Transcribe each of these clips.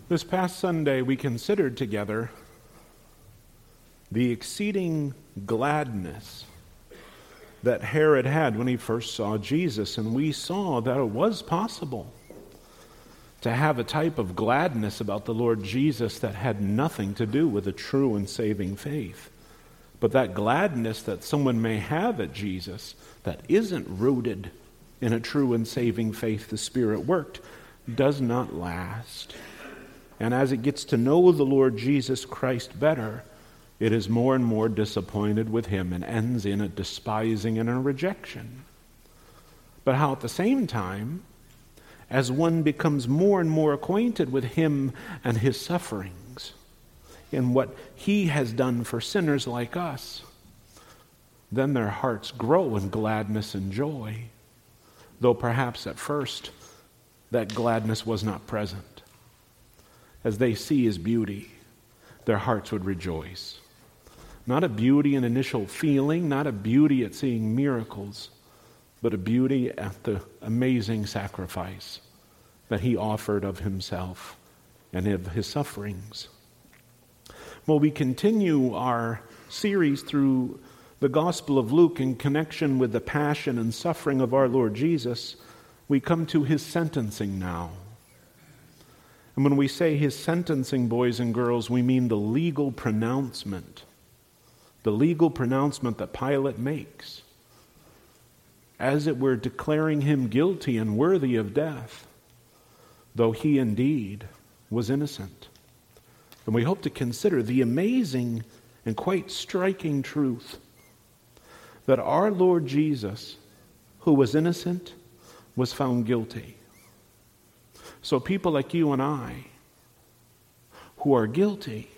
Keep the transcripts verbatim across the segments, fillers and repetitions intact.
This past Sunday, we considered together the exceeding gladness that Herod had when he first saw Jesus, and we saw that it was possible to have a type of gladness about the Lord Jesus that had nothing to do with a true and saving faith. But that gladness that someone may have at Jesus that isn't rooted in a true and saving faith the Spirit worked does not last. And as it gets to know the Lord Jesus Christ better, it is more and more disappointed with him and ends in a despising and a rejection. But how at the same time, as one becomes more and more acquainted with him and his sufferings and what he has done for sinners like us, then their hearts grow in gladness and joy, though perhaps at first that gladness was not present. As they see his beauty, their hearts would rejoice. Not a beauty in initial feeling, not a beauty at seeing miracles, but a beauty at the amazing sacrifice that he offered of himself and of his sufferings. Well, we continue our series through the Gospel of Luke in connection with the passion and suffering of our Lord Jesus. We come to his sentencing now. And when we say his sentencing, boys and girls, we mean the legal pronouncement. The legal pronouncement that Pilate makes, as it were declaring him guilty and worthy of death, though he indeed was innocent. And we hope to consider the amazing and quite striking truth that our Lord Jesus, who was innocent, was found guilty. So people like you and I, who are guilty,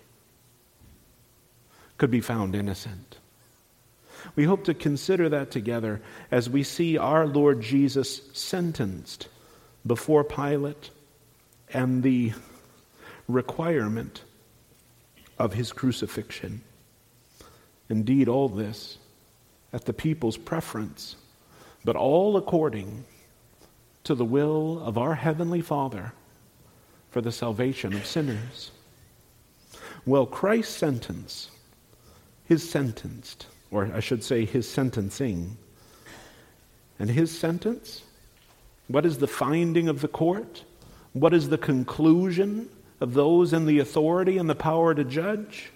could be found innocent. We hope to consider that together as we see our Lord Jesus sentenced before Pilate and the requirement of his crucifixion. Indeed, all this at the people's preference, but all according to the will of our Heavenly Father for the salvation of sinners. Well, Christ's sentence, his sentenced, or I should say his sentencing, and his sentence, what is the finding of the court? What is the conclusion of those in the authority and the power to judge?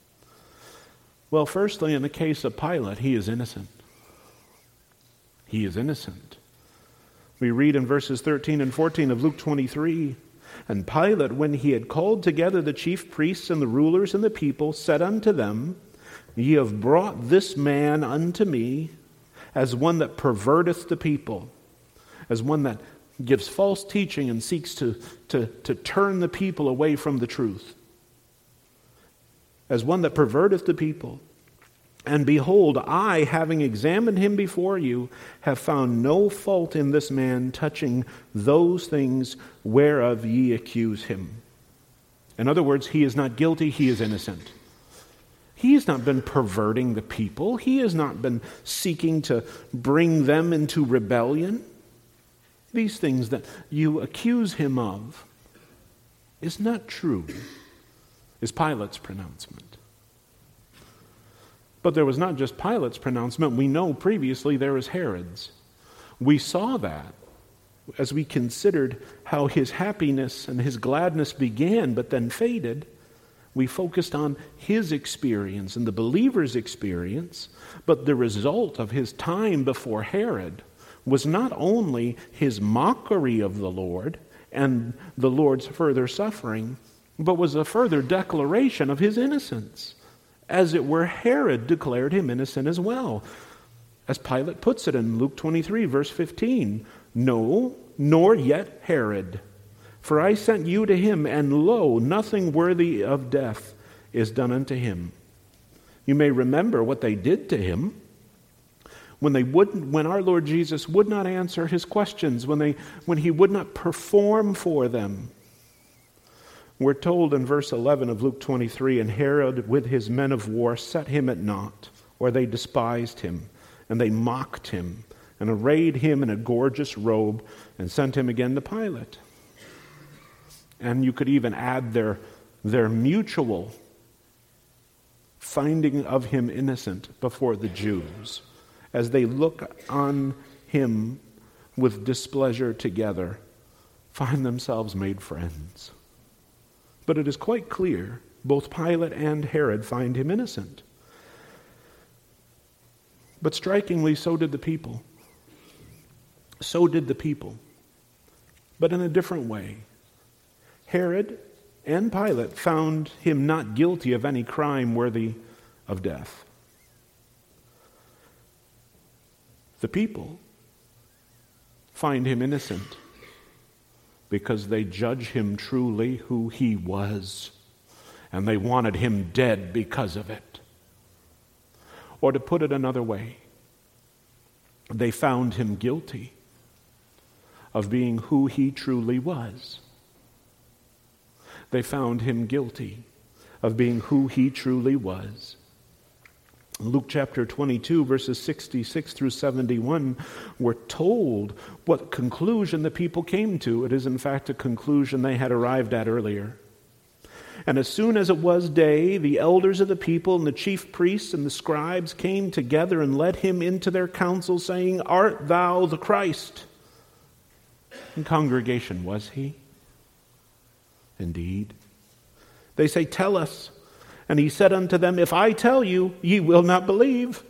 Well, firstly, in the case of Pilate, he is innocent. He is innocent. We read in verses thirteen and fourteen of Luke twenty-three, "And Pilate, when he had called together the chief priests and the rulers and the people, said unto them, Ye have brought this man unto me as one that perverteth the people," as one that gives false teaching and seeks to, to, to turn the people away from the truth, "as one that perverteth the people. And behold, I, having examined him before you, have found no fault in this man touching those things whereof ye accuse him." In other words, he is not guilty, he is innocent. He has not been perverting the people. He has not been seeking to bring them into rebellion. These things that you accuse him of is not true, is Pilate's pronouncement. But there was not just Pilate's pronouncement. We know previously there was Herod's. We saw that as we considered how his happiness and his gladness began but then faded. We focused on his experience and the believer's experience, but the result of his time before Herod was not only his mockery of the Lord and the Lord's further suffering, but was a further declaration of his innocence. As it were, Herod declared him innocent as well. As Pilate puts it in Luke twenty-three, verse fifteen, "No, nor yet Herod. For I sent you to him, and lo, nothing worthy of death is done unto him." You may remember what they did to him when they wouldn't, when our Lord Jesus would not answer his questions, when they, when he would not perform for them. We're told in verse eleven of Luke twenty-three, "And Herod with his men of war set him at naught," or they despised him, and they mocked him, and arrayed him in a gorgeous robe, and sent him again to Pilate. and you could even add their, their mutual finding of him innocent before the Jews, as they look on him with displeasure together, find themselves made friends. But it is quite clear, both Pilate and Herod find him innocent. But strikingly, so did the people. So did the people. But in a different way. Herod and Pilate found him not guilty of any crime worthy of death. The people find him innocent because they judge him truly who he was, and they wanted him dead because of it. Or to put it another way, they found him guilty of being who he truly was. They found him guilty of being who he truly was. Luke chapter twenty-two, verses sixty-six through seventy-one, we're told what conclusion the people came to. It is, in fact, a conclusion they had arrived at earlier. And as soon as it was day, the elders of the people and the chief priests and the scribes came together and led him into their council, saying, "Art thou the Christ?" And congregation, was he? Indeed. They say, "Tell us." And he said unto them, "If I tell you, ye will not believe."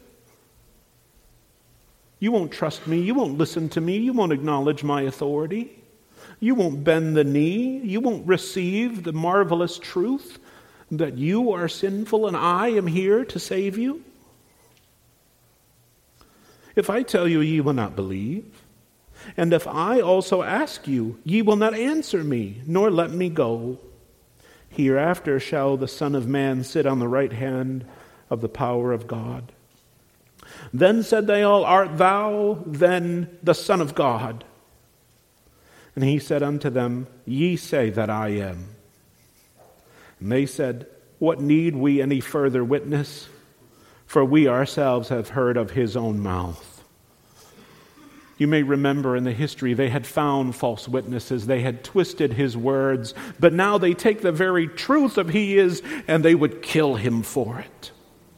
You won't trust me. You won't listen to me. You won't acknowledge my authority. You won't bend the knee. You won't receive the marvelous truth that you are sinful and I am here to save you. If I tell you, ye will not believe. And if I also ask you, ye will not answer me, nor let me go. Hereafter shall the Son of Man sit on the right hand of the power of God. Then said they all, "Art thou then the Son of God?" And he said unto them, "Ye say that I am." And they said, "What need we any further witness? For we ourselves have heard of his own mouth." You may remember in the history they had found false witnesses. They had twisted his words. But now they take the very truth of he is and they would kill him for it.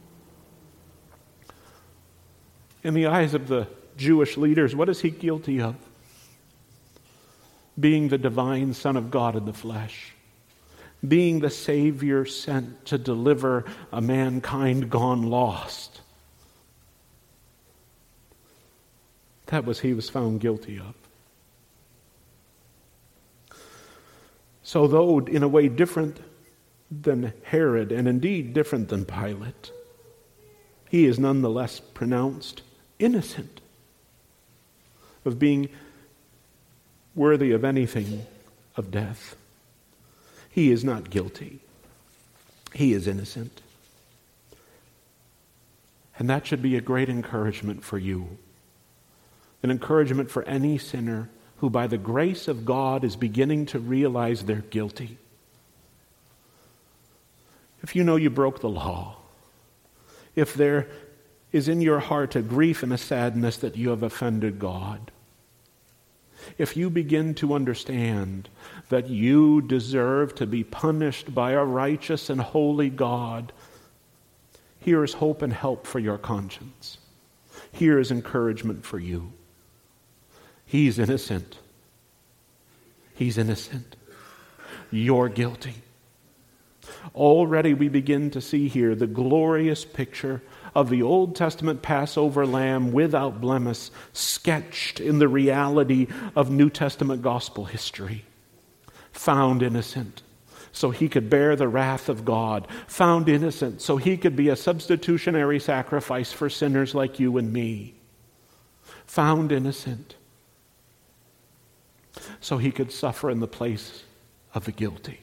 In the eyes of the Jewish leaders, what is he guilty of? Being the divine Son of God in the flesh. Being the Savior sent to deliver a mankind gone lost. That was he was found guilty of. So though in a way different than Herod, and indeed different than Pilate, he is nonetheless pronounced innocent of being worthy of anything of death. He is not guilty. He is innocent. And that should be a great encouragement for you. An encouragement for any sinner who by the grace of God is beginning to realize they're guilty. If you know you broke the law, if there is in your heart a grief and a sadness that you have offended God, if you begin to understand that you deserve to be punished by a righteous and holy God, here is hope and help for your conscience. Here is encouragement for you. He's innocent. He's innocent. You're guilty. Already we begin to see here the glorious picture of the Old Testament Passover lamb without blemish, sketched in the reality of New Testament gospel history. Found innocent, so he could bear the wrath of God. Found innocent, so he could be a substitutionary sacrifice for sinners like you and me. Found innocent, so he could suffer in the place of the guilty.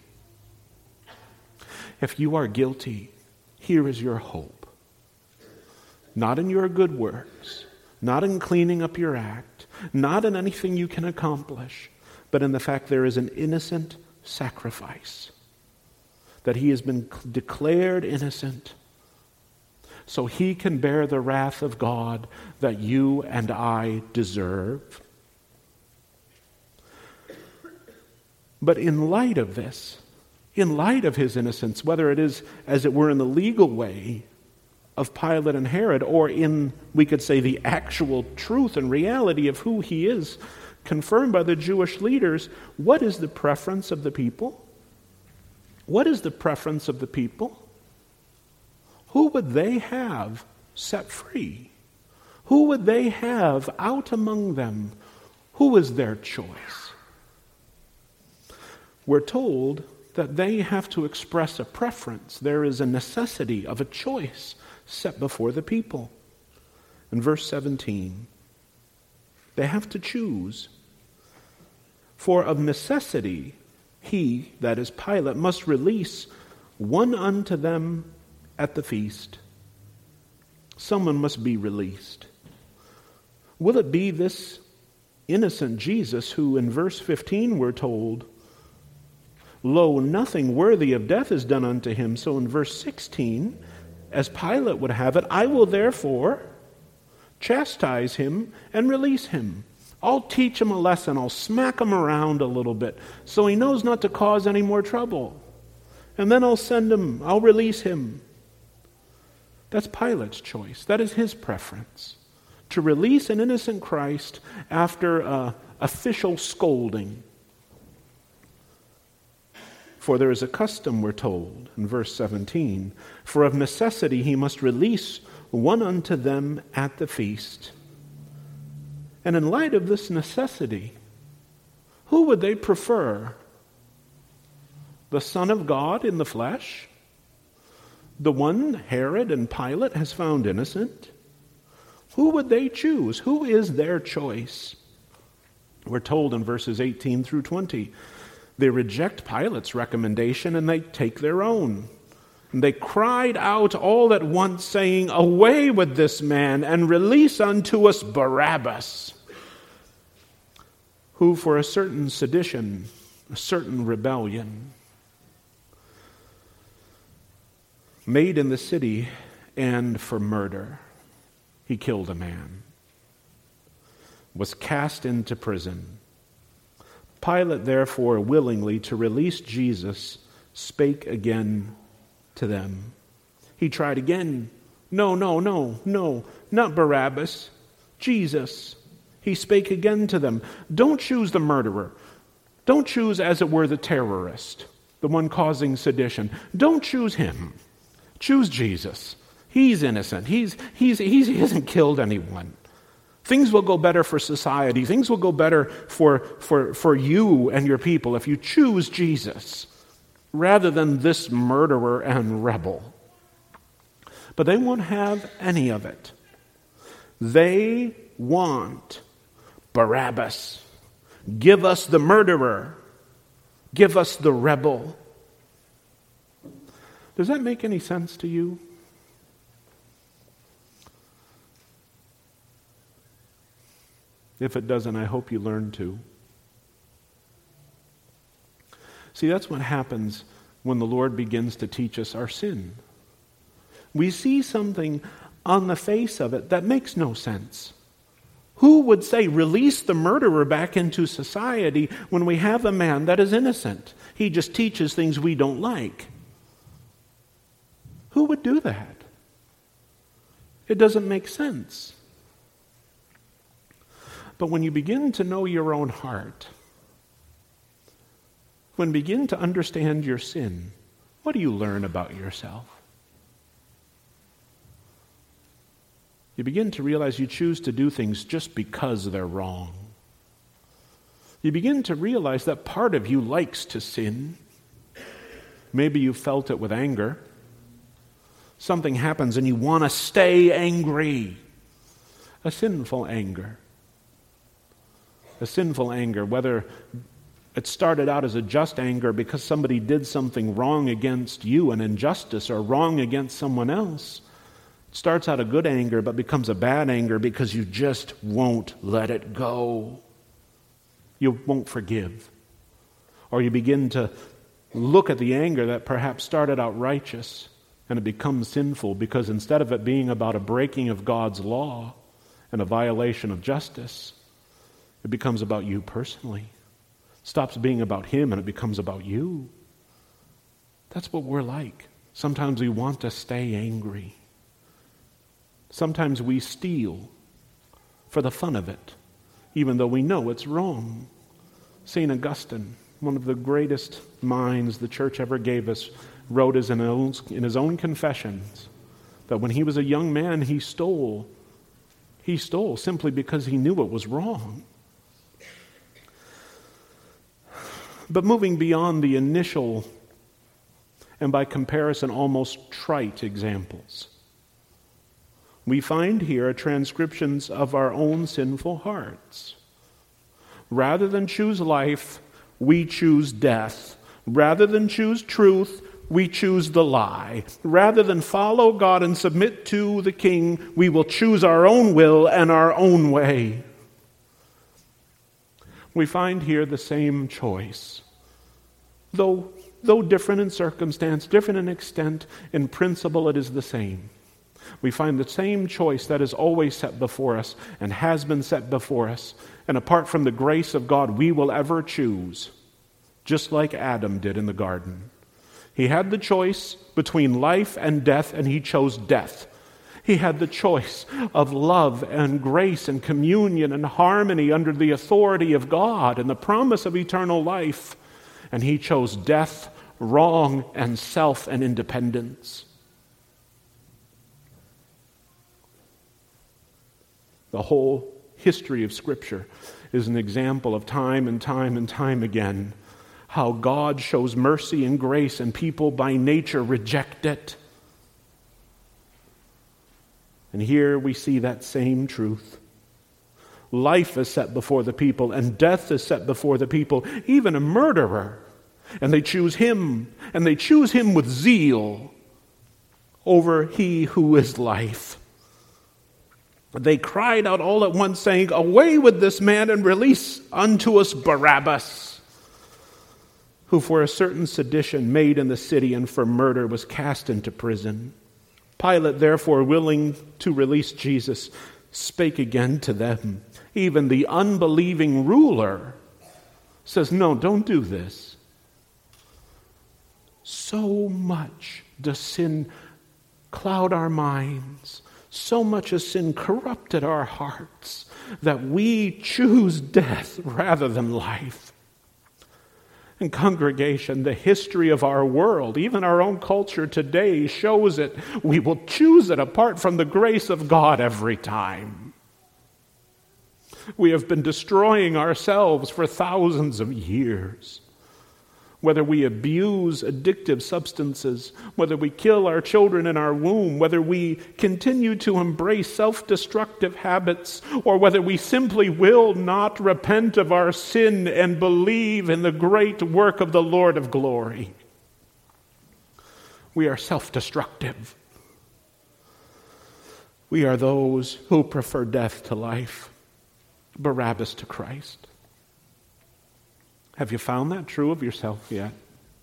If you are guilty, here is your hope. Not in your good works, not in cleaning up your act, not in anything you can accomplish, but in the fact there is an innocent sacrifice. That he has been declared innocent, so he can bear the wrath of God that you and I deserve. But in light of this, in light of his innocence, whether it is, as it were, in the legal way of Pilate and Herod, or in, we could say, the actual truth and reality of who he is, confirmed by the Jewish leaders, what is the preference of the people? What is the preference of the people? Who would they have set free? Who would they have out among them? Who is their choice? We're told that they have to express a preference. There is a necessity of a choice set before the people. In verse seventeen, they have to choose. For of necessity, he, that is Pilate, must release one unto them at the feast. Someone must be released. Will it be this innocent Jesus who in verse fifteen we're told, lo, nothing worthy of death is done unto him. So in verse sixteen, as Pilate would have it, I will therefore chastise him and release him. I'll teach him a lesson. I'll smack him around a little bit so he knows not to cause any more trouble. And then I'll send him, I'll release him. That's Pilate's choice. That is his preference. To release an innocent Christ after uh, official scolding. For there is a custom, we're told, in verse seventeen, for of necessity he must release one unto them at the feast. And in light of this necessity, who would they prefer? The Son of God in the flesh? The one Herod and Pilate has found innocent? Who would they choose? Who is their choice? We're told in verses eighteen through twenty, they reject Pilate's recommendation and they take their own. And they cried out all at once, saying, away with this man, and release unto us Barabbas, who for a certain sedition, a certain rebellion, made in the city, and for murder, he killed a man, was cast into prison. Pilate, therefore, willingly to release Jesus, spake again to them. He tried again. No, no, no, no, not Barabbas, Jesus. He spake again to them. Don't choose the murderer. Don't choose, as it were, the terrorist, the one causing sedition. Don't choose him. Choose Jesus. He's innocent. He's, he's, he's, he hasn't killed anyone. Things will go better for society. Things will go better for, for, for you and your people if you choose Jesus rather than this murderer and rebel. But they won't have any of it. They want Barabbas. Give us the murderer. Give us the rebel. Does that make any sense to you? If it doesn't, I hope you learn to. See, that's what happens when the Lord begins to teach us our sin. We see something on the face of it that makes no sense. Who would say, release the murderer back into society when we have a man that is innocent? He just teaches things we don't like. Who would do that? It doesn't make sense. But when you begin to know your own heart, when you begin to understand your sin, what do you learn about yourself? You begin to realize you choose to do things just because they're wrong. You begin to realize that part of you likes to sin. Maybe you felt it with anger. Something happens and you want to stay angry. A sinful anger. A sinful anger, whether it started out as a just anger because somebody did something wrong against you, an injustice, or wrong against someone else. It starts out a good anger but becomes a bad anger because you just won't let it go. You won't forgive. Or you begin to look at the anger that perhaps started out righteous and it becomes sinful because instead of it being about a breaking of God's law and a violation of justice, it becomes about you personally. stops being about him and it becomes about you. That's what we're like. Sometimes we want to stay angry. Sometimes we steal for the fun of it, even though we know it's wrong. Saint Augustine, one of the greatest minds the church ever gave us, wrote as in his own confessions that when he was a young man, he stole. He stole simply because he knew it was wrong. But moving beyond the initial and by comparison almost trite examples, we find here transcriptions of our own sinful hearts. Rather than choose life, we choose death. Rather than choose truth, we choose the lie. Rather than follow God and submit to the King, we will choose our own will and our own way. We find here the same choice. Though, though different in circumstance, different in extent, in principle it is the same. We find the same choice that is always set before us and has been set before us. And apart from the grace of God, we will ever choose, just like Adam did in the garden. He had the choice between life and death, and he chose death. He had the choice of love and grace and communion and harmony under the authority of God and the promise of eternal life, and he chose death, wrong, and self and independence. The whole history of Scripture is an example of time and time and time again how God shows mercy and grace and people by nature reject it. And here we see that same truth. Life is set before the people and death is set before the people, even a murderer. And they choose him, and they choose him with zeal over he who is life. They cried out all at once, saying, "Away with this man and release unto us Barabbas, who for a certain sedition made in the city and for murder was cast into prison." Pilate, therefore, willing to release Jesus, spake again to them. Even the unbelieving ruler says, "No, don't do this." So much does sin cloud our minds. So much has sin corrupted our hearts that we choose death rather than life. And congregation, the history of our world, even our own culture today, shows it. We will choose it apart from the grace of God every time. We have been destroying ourselves for thousands of years. Whether we abuse addictive substances, whether we kill our children in our womb, whether we continue to embrace self-destructive habits, or whether we simply will not repent of our sin and believe in the great work of the Lord of glory, we are self-destructive. We are those who prefer death to life, Barabbas to Christ. Have you found that true of yourself yet?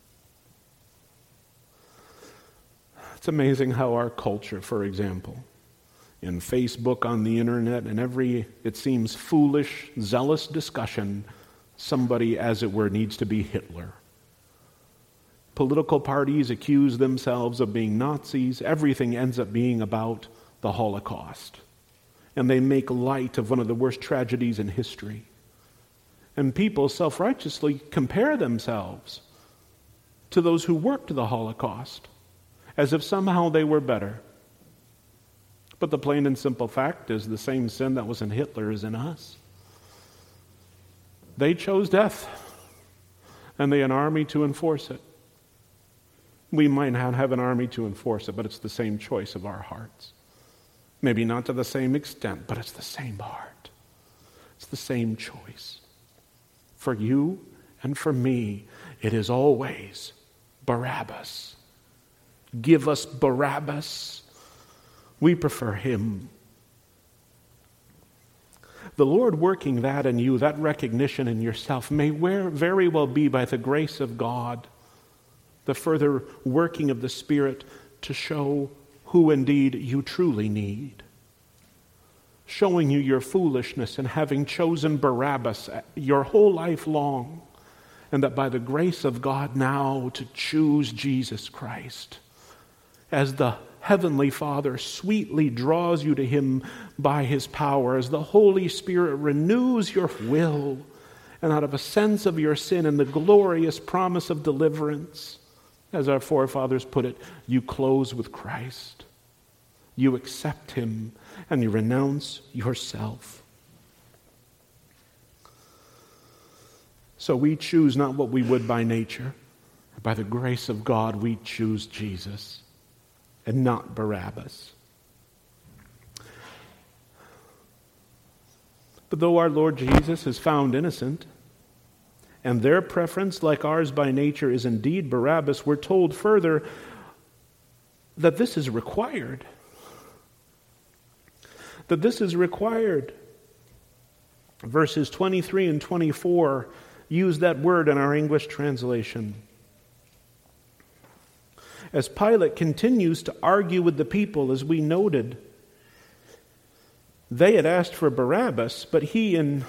It's amazing how our culture, for example, in Facebook, on the internet, and every, it seems, foolish, zealous discussion, somebody, as it were, needs to be Hitler. Political parties accuse themselves of being Nazis. Everything ends up being about the Holocaust. And they make light of one of the worst tragedies in history. And people self-righteously compare themselves to those who worked the Holocaust, as if somehow they were better. But the plain and simple fact is the same sin that was in Hitler is in us. They chose death, and they had an army to enforce it. We might not have an army to enforce it, but it's the same choice of our hearts. Maybe not to the same extent, but it's the same heart. It's the same choice. For you and for me, it is always Barabbas. Give us Barabbas. We prefer him. The Lord working that in you, that recognition in yourself, may very well be by the grace of God, the further working of the Spirit to show who indeed you truly need. Showing you your foolishness and having chosen Barabbas your whole life long, and that by the grace of God now to choose Jesus Christ as the Heavenly Father sweetly draws you to Him by His power, as the Holy Spirit renews your will, and out of a sense of your sin and the glorious promise of deliverance, as our forefathers put it, you close with Christ. You accept Him and you renounce yourself. So we choose not what we would by nature. By the grace of God, we choose Jesus and not Barabbas. But though our Lord Jesus is found innocent, and their preference, like ours by nature, is indeed Barabbas, we're told further that this is required. That this is required. Verses twenty-three and twenty-four use that word in our English translation. As Pilate continues to argue with the people, as we noted, they had asked for Barabbas, but he and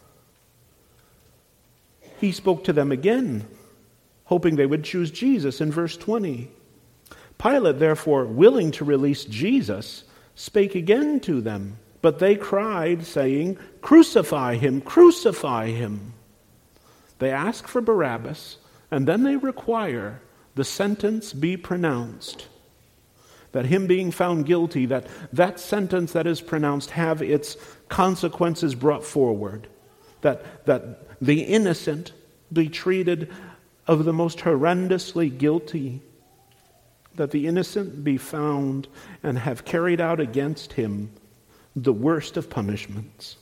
he spoke to them again, hoping they would choose Jesus in verse twenty. Pilate, therefore, willing to release Jesus, spake again to them, but they cried, saying, "Crucify him, crucify him." They ask for Barabbas, and then they require the sentence be pronounced. That him being found guilty, that that sentence that is pronounced have its consequences brought forward. That, that the innocent be treated of the most horrendously guilty. That the innocent be found and have carried out against him the worst of punishments.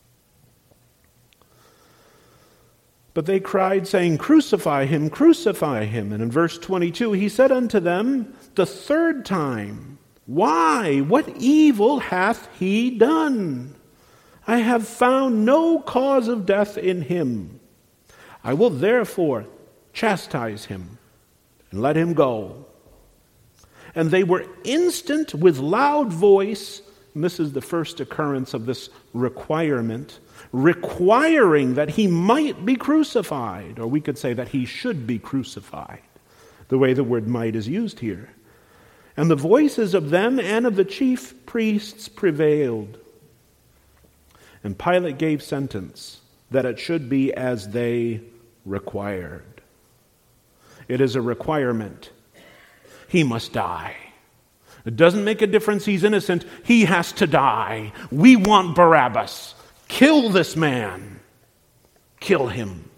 But they cried, saying, "Crucify him, crucify him." And in verse twenty-two, he said unto them the third time, "Why? What evil hath he done? I have found no cause of death in him. I will therefore chastise him and let him go." And they were instant with loud voice, and this is the first occurrence of this requirement, requiring that he might be crucified, or we could say that he should be crucified, the way the word might is used here. And the voices of them and of the chief priests prevailed. And Pilate gave sentence that it should be as they required. It is a requirement. He must die. It doesn't make a difference he's innocent. He has to die. We want Barabbas. Kill this man. Kill him.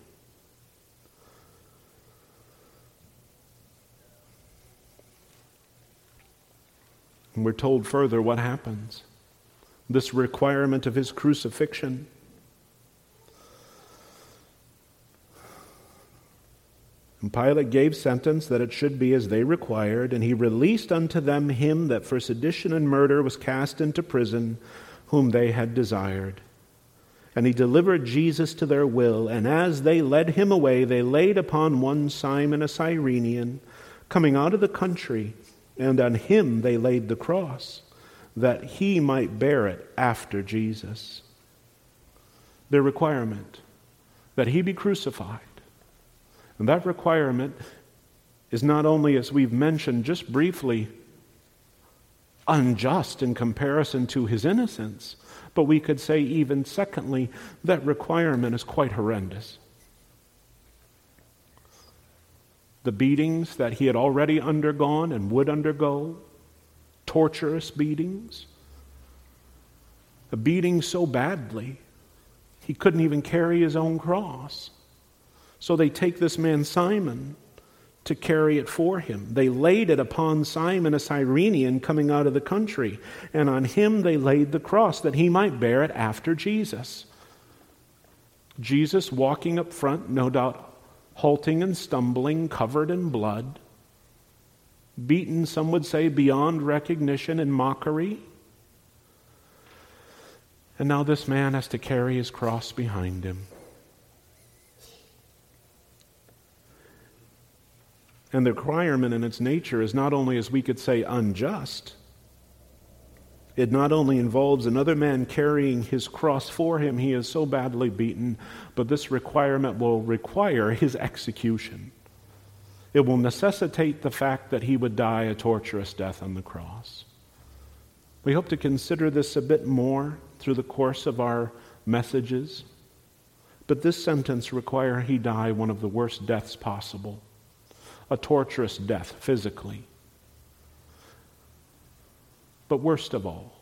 And we're told further what happens. This requirement of his crucifixion. And Pilate gave sentence that it should be as they required, and he released unto them him that for sedition and murder was cast into prison, whom they had desired. And he delivered Jesus to their will, and as they led him away, they laid upon one Simon a Cyrenian, coming out of the country, and on him they laid the cross, that he might bear it after Jesus. Their requirement, that he be crucified. And that requirement is not only, as we've mentioned just briefly, unjust in comparison to his innocence, but we could say even secondly, that requirement is quite horrendous. The beatings that he had already undergone and would undergo, torturous beatings, a beating so badly he couldn't even carry his own cross. So they take this man Simon to carry it for him. They laid it upon Simon a Cyrenian coming out of the country, and on him they laid the cross that he might bear it after Jesus. Jesus walking up front, no doubt halting and stumbling, covered in blood, beaten, some would say, beyond recognition and mockery. And now this man has to carry his cross behind him. And the requirement in its nature is not only, as we could say, unjust, It not only involves another man carrying his cross for him, he is so badly beaten, but this requirement will require his execution. It will necessitate the fact that he would die a torturous death on the cross. We hope to consider this a bit more through the course of our messages, but this sentence requires he die one of the worst deaths possible, a torturous death physically. But worst of all,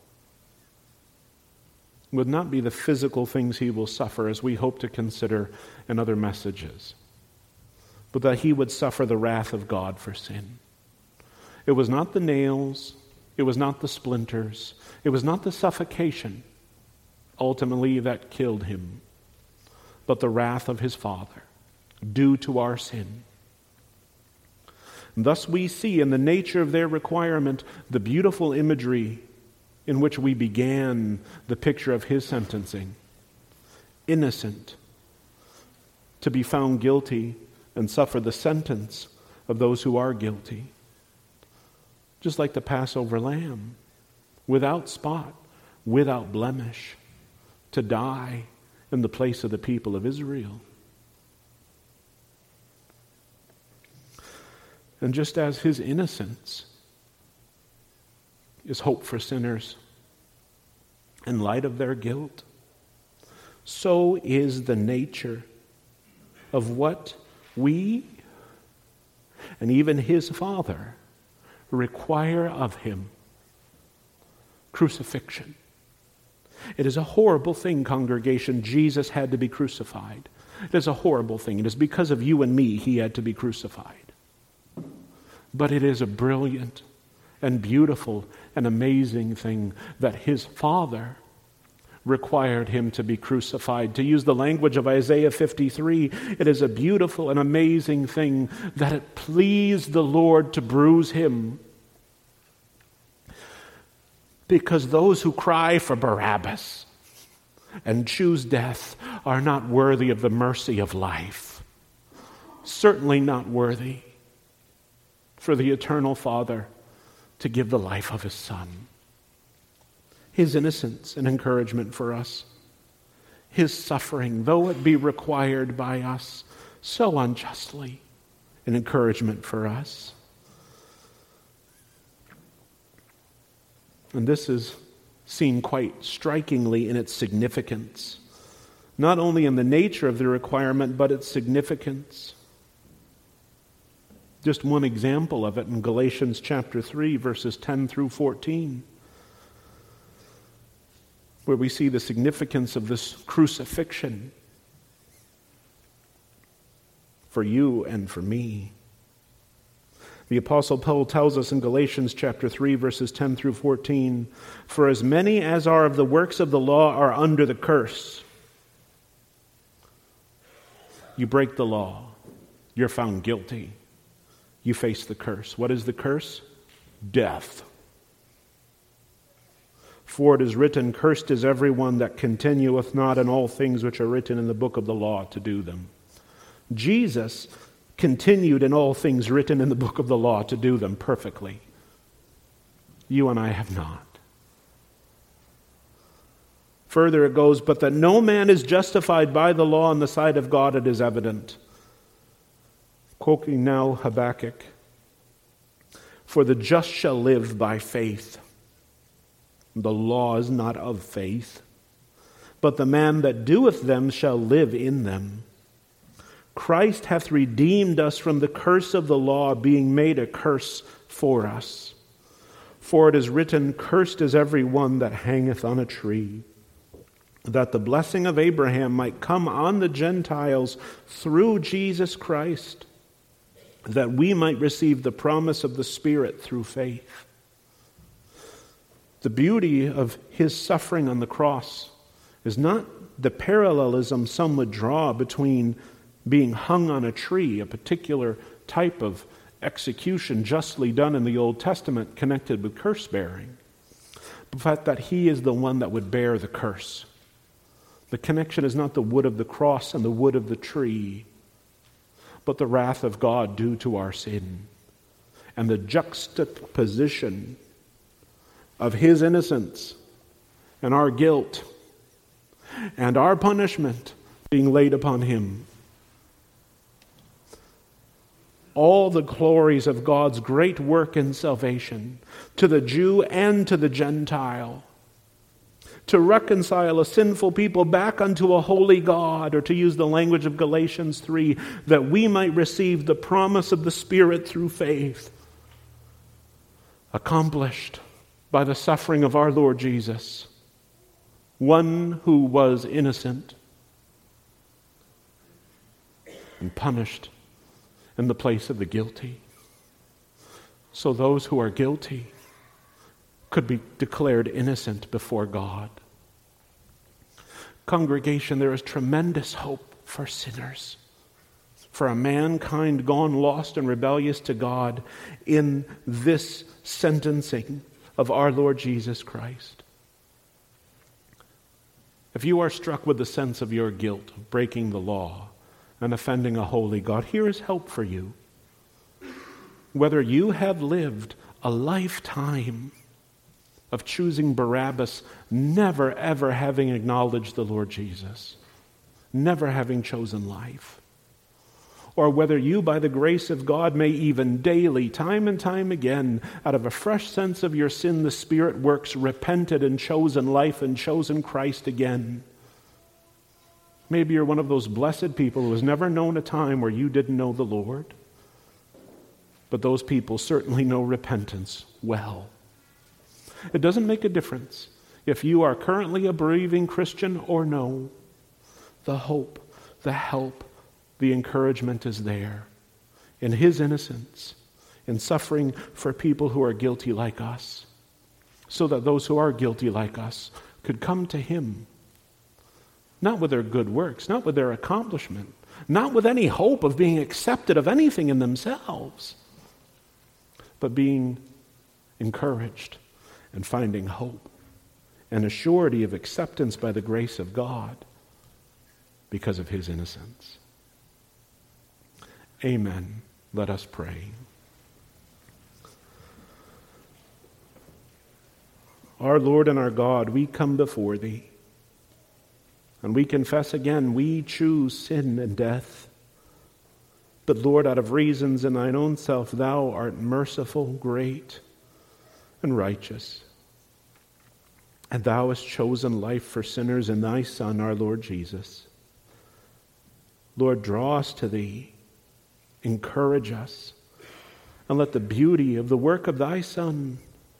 would not be the physical things he will suffer, as we hope to consider in other messages, but that he would suffer the wrath of God for sin. It was not the nails, it was not the splinters, it was not the suffocation, ultimately, that killed him, but the wrath of his Father, due to our sin. Thus we see in the nature of their requirement the beautiful imagery in which we began the picture of his sentencing. Innocent, to be found guilty and suffer the sentence of those who are guilty. Just like the Passover lamb, without spot, without blemish, to die in the place of the people of Israel. And just as his innocence is hope for sinners in light of their guilt, so is the nature of what we and even his Father require of him: crucifixion. It is a horrible thing, congregation. Jesus had to be crucified. It is a horrible thing. It is because of you and me he had to be crucified. But it is a brilliant and beautiful and amazing thing that his Father required him to be crucified. To use the language of Isaiah fifty-three, it is a beautiful and amazing thing that it pleased the Lord to bruise him. Because those who cry for Barabbas and choose death are not worthy of the mercy of life. Certainly not worthy for the eternal Father to give the life of his Son. His innocence and encouragement for us. His suffering, though it be required by us so unjustly, an encouragement for us. And this is seen quite strikingly in its significance, not only in the nature of the requirement, but its significance. Just one example of it in Galatians chapter three, verses ten through fourteen, where we see the significance of this crucifixion for you and for me. The Apostle Paul tells us in Galatians chapter three, verses ten through fourteen, "For as many as are of the works of the law are under the curse." You break the law, you're found guilty. You face the curse. What is the curse? Death. For it is written, "Cursed is everyone that continueth not in all things which are written in the book of the law to do them." Jesus continued in all things written in the book of the law to do them perfectly. You and I have not. Further it goes, "But that no man is justified by the law in the sight of God, it is evident." Quoting now Habakkuk, "For the just shall live by faith. The law is not of faith, but the man that doeth them shall live in them. Christ hath redeemed us from the curse of the law, being made a curse for us. For it is written, Cursed is every one that hangeth on a tree, that the blessing of Abraham might come on the Gentiles through Jesus Christ, that we might receive the promise of the Spirit through faith." The beauty of his suffering on the cross is not the parallelism some would draw between being hung on a tree, a particular type of execution justly done in the Old Testament connected with curse bearing, but that he is the one that would bear the curse. The connection is not the wood of the cross and the wood of the tree, but the wrath of God due to our sin. And the juxtaposition of his innocence and our guilt and our punishment being laid upon him. All the glories of God's great work in salvation to the Jew and to the Gentile, to reconcile a sinful people back unto a holy God, or to use the language of Galatians three, that we might receive the promise of the Spirit through faith, accomplished by the suffering of our Lord Jesus, one who was innocent and punished in the place of the guilty, so those who are guilty could be declared innocent before God. Congregation, there is tremendous hope for sinners, for a mankind gone lost and rebellious to God, in this sentencing of our Lord Jesus Christ. If you are struck with the sense of your guilt of breaking the law and offending a holy God, here is help for you. Whether you have lived a lifetime of choosing Barabbas, never ever having acknowledged the Lord Jesus, never having chosen life, or whether you, by the grace of God, may even daily, time and time again, out of a fresh sense of your sin, the Spirit works, repented and chosen life and chosen Christ again. Maybe you're one of those blessed people who has never known a time where you didn't know the Lord. But those people certainly know repentance well. It doesn't make a difference if you are currently a believing Christian or no. The hope, the help, the encouragement is there in his innocence, in suffering for people who are guilty like us, so that those who are guilty like us could come to him, not with their good works, not with their accomplishment, not with any hope of being accepted of anything in themselves, but being encouraged and finding hope and a surety of acceptance by the grace of God because of his innocence. Amen. Let us pray. Our Lord and our God, we come before thee, and we confess again we choose sin and death. But Lord, out of reasons in thine own self, thou art merciful, great, and righteous. And thou hast chosen life for sinners in thy Son, our Lord Jesus. Lord, draw us to thee, encourage us, and let the beauty of the work of thy Son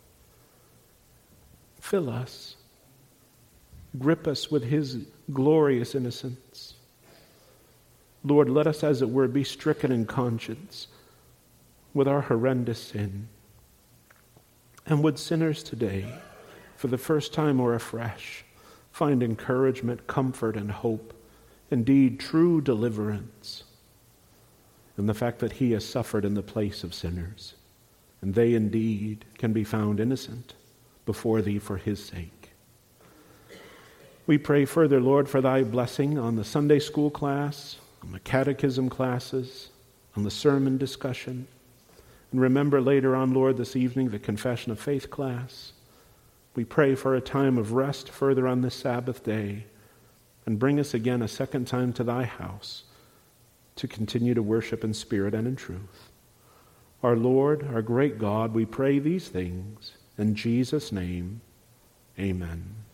fill us, grip us with his glorious innocence. Lord, let us, as it were, be stricken in conscience with our horrendous sin. And would sinners today, for the first time or afresh, find encouragement, comfort, and hope, indeed true deliverance, in the fact that he has suffered in the place of sinners, and they indeed can be found innocent before thee for his sake. We pray further, Lord, for thy blessing on the Sunday school class, on the catechism classes, on the sermon discussion. And remember later on, Lord, this evening, the confession of faith class. We pray for a time of rest further on this Sabbath day, and bring us again a second time to thy house to continue to worship in spirit and in truth. Our Lord, our great God, we pray these things in Jesus' name. Amen.